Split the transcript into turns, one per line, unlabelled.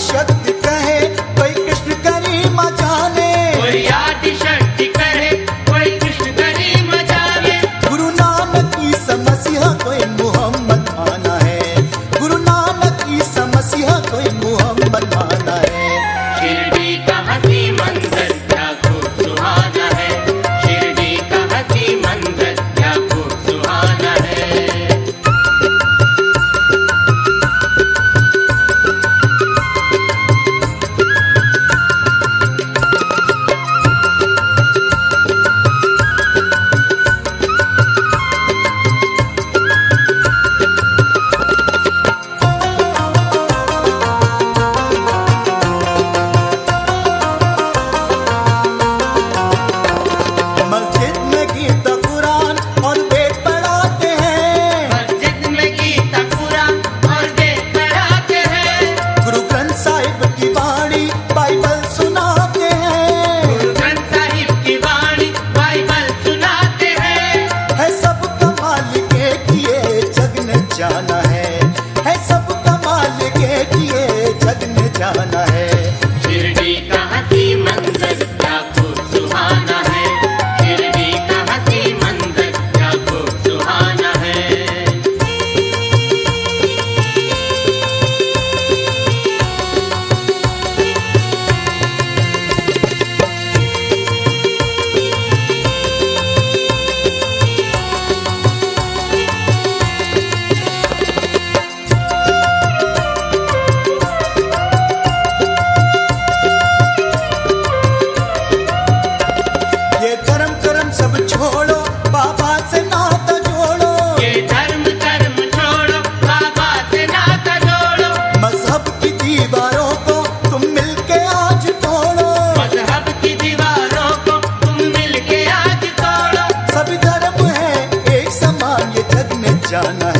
शक्ति कहे, कोई कृष्ण गरिमा जाने।
कोई आदि शक्ति कहे, कोई कृष्ण गरिमा जाने।
गुरु नानक ईसा मसीहा कोई मुहम्मद माना है। गुरु नानक ईसा मसीहा कोई मुहम्मद माना है।
शिरडी का हसी मंदिर क्या खूब सुहाना है। शिरडी का हसी मंदिर क्या खूब सुहाना है।
मस्जिद में गीता कुरान और वेद पढ़ाते हैं।
मस्जिद में गीता कुरान और वेद पढ़ाते हैं।
गुरु ग्रंथ साहिब की वाणी बाइबल सुनाते हैं।
गुरु ग्रंथ साहिब की वाणी बाइबल सुनाते हैं।
है सब कमाल के किए जग ने जाना है सब कमाल के किए जग ने जाना है।
शिरडी का हसी मंदिर क्या खूब सुहाना है। शिरडी का हसी मंदिर क्या खूब सुहाना है।
ये धर्म कर्म सब छोड़ो, बाबा से नाता जोड़ो।
ये धर्म कर्म छोड़ो, बाबा से नाता जोड़ो।
मजहब की दीवारों को तुम मिलके आज तोड़ो।
मजहब की दीवारों को तुम मिलके आज तोड़ो।
सभी धर्म है एक समान, ये जग ने जाना